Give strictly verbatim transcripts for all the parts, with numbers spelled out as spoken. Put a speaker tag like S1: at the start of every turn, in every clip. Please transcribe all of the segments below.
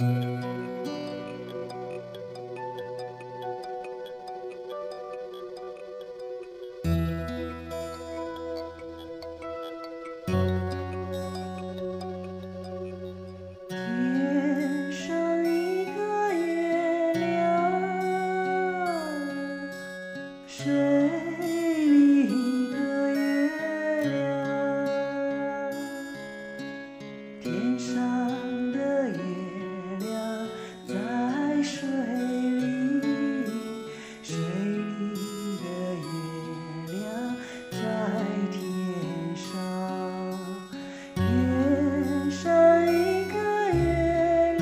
S1: 天上一个月亮，水里一个月亮。天上的月亮在水里，水里的月亮在天上。天上一个月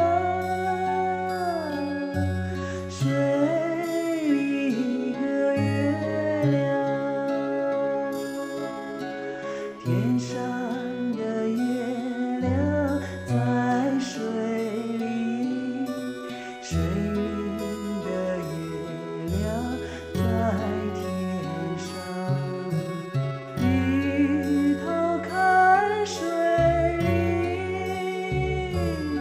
S1: 亮，水里一个月亮。天上的月亮在水里，水里的月亮在天上。低头看水里，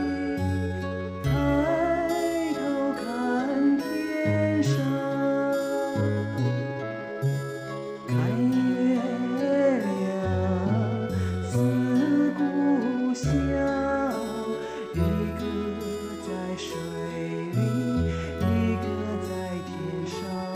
S1: 抬头看天上。看月亮思故乡，一个在水里，一个在天上。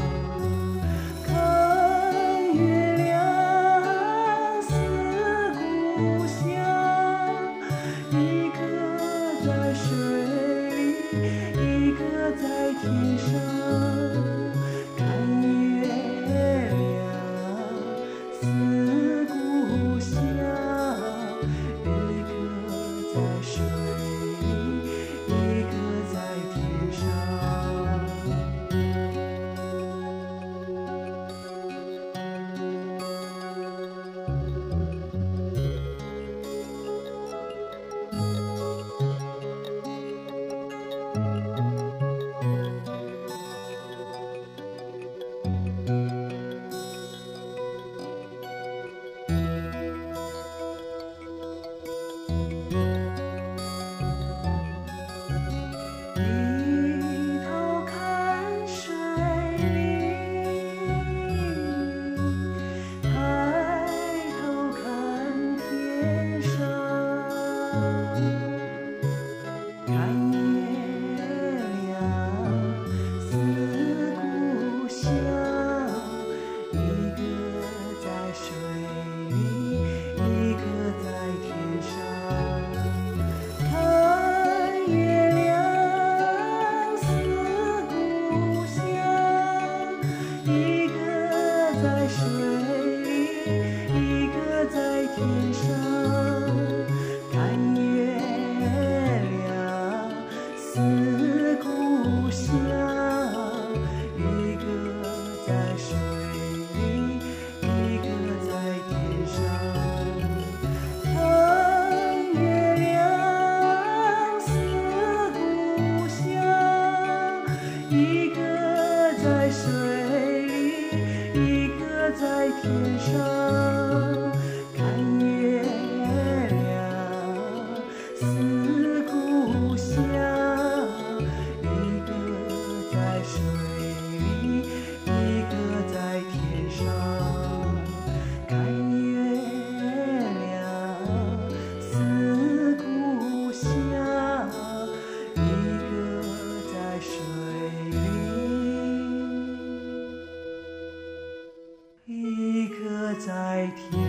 S1: 看月亮思故乡，一个在水里，一个在天上。看月亮思故乡，一个在水里，一个在天上。低头看水里，抬头看天上。看月亮思故乡，一个在水里，一个在天上。看月亮思故乡，一个在水里，一个在天上。看月亮思故乡，一个在水里，一个在天上。看月亮思故乡，一个在水里，一个在天上。看月亮思故乡，一个在水里，一个在天上。看月亮思故乡，一个在水里，一个在天